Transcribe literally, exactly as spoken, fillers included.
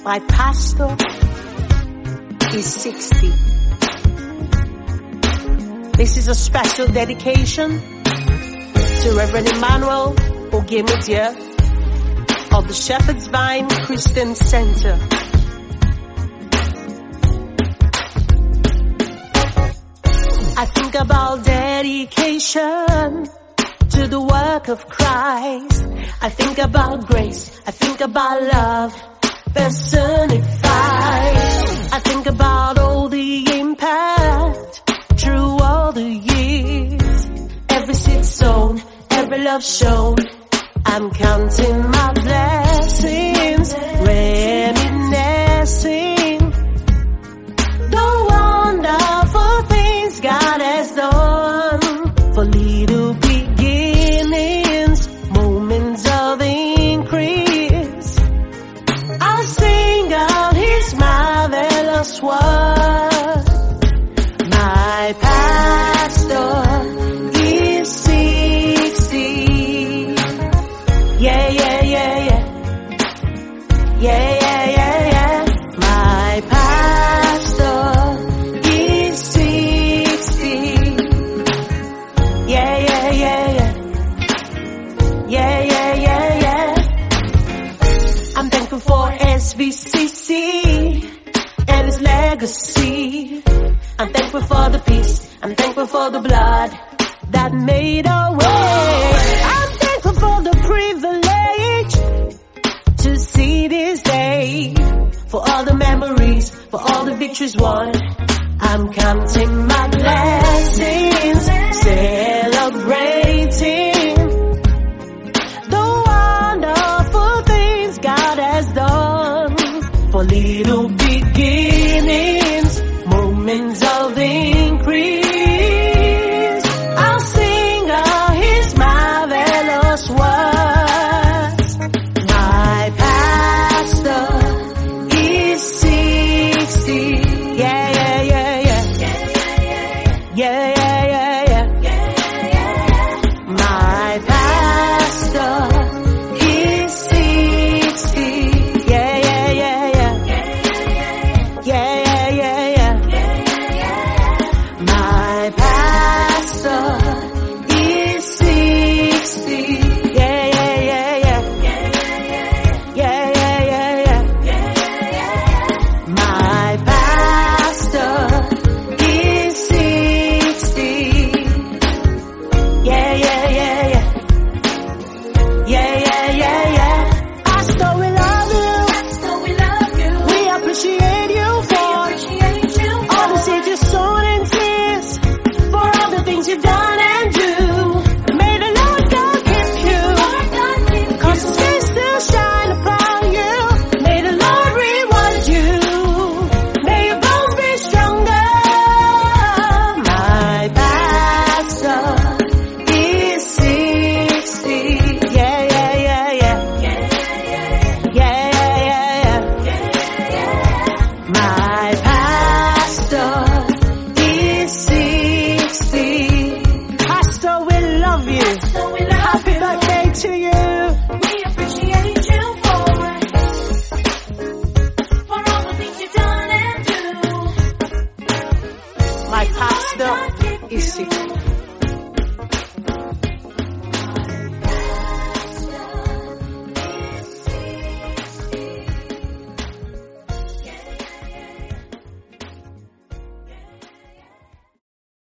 My pastor is sixty. This is a special dedication to Reverend Emmanuel Ogemudia of the Shepherd's Vine Christian Center. I think about dedication to the work of Christ. I think about grace. I think about love personified. I think about all the impact through all the years. Every seed sown, every love shown. I'm counting my blessings, reminiscing the wonderful things God has done. For little beginnings, moments of increase, I'll sing out His marvelous word. My pastor is sixty. Yeah, yeah, yeah, yeah. Yeah, yeah, yeah, yeah. My pastor is sixty. Yeah, yeah, yeah, yeah. Yeah, yeah, yeah, yeah. I'm thankful for S V C C and its legacy. I'm thankful for the peace. I'm thankful for the blood that made a way. I'm thankful for the privilege to see this day, for all the memories, for all the victories won. I'm counting my blessings, celebrating the wonderful things God has done. For little beginnings, moments